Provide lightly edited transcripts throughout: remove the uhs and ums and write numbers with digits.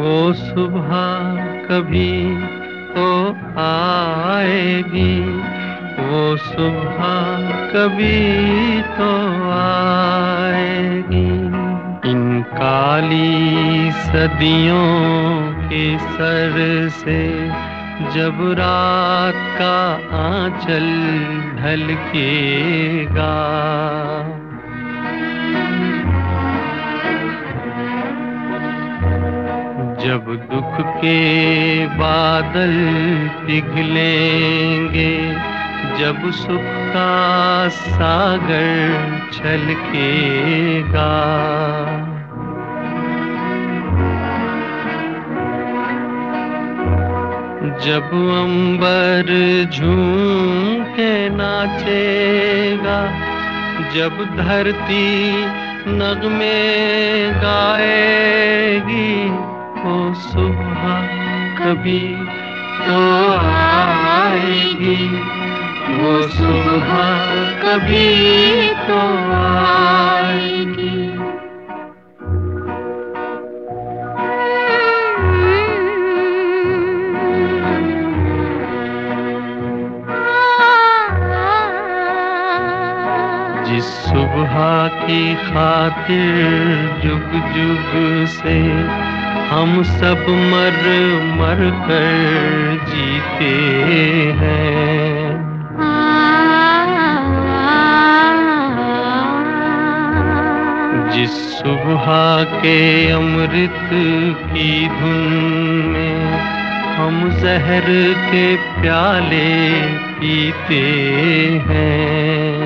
वो सुबह कभी तो आएगी, वो सुबह कभी तो आएगी। इन काली सदियों के सर से जब रात का आंचल ढलकेगा, जब दुख के बादल पिघलेंगे, जब सुख का सागर छलकेगा, जब अंबर झूम के नाचेगा, जब धरती नगमे गाएगी, वो सुबह कभी तो आएगी, वो सुबह कभी तो आएगी। जिस सुबह की खातिर जुग जुग से हम सब मर मर कर जीते हैं, जिस सुबह के अमृत की धुन में हम जहर के प्याले पीते हैं,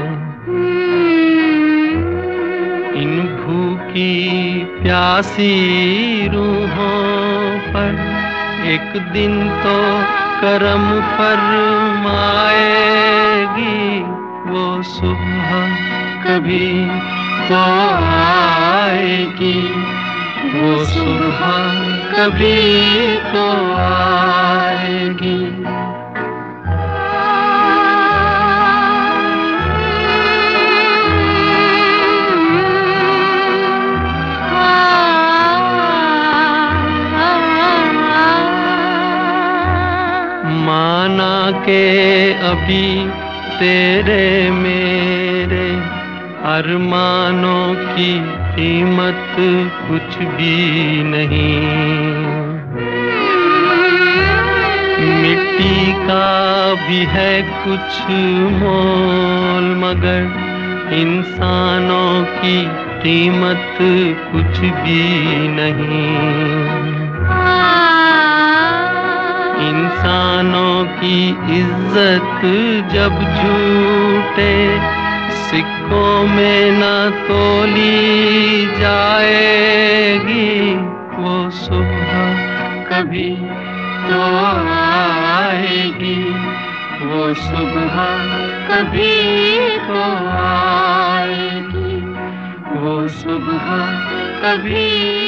इन भूखी प्यासी रूहों पर एक दिन तो करम फरमाएगी, वो सुबह कभी तो आएगी, वो सुबह कभी तो आएगी। माना के अभी तेरे मेरे अरमानों की कीमत कुछ भी नहीं, मिट्टी का भी है कुछ मोल, मगर इंसानों की कीमत कुछ भी नहीं। इंसानों की इज्जत जब झूठे सिक्कों में न तोली जाएगी, वो सुबह कभी तो आएगी, वो सुबह कभी तो आएगी, वो सुबह कभी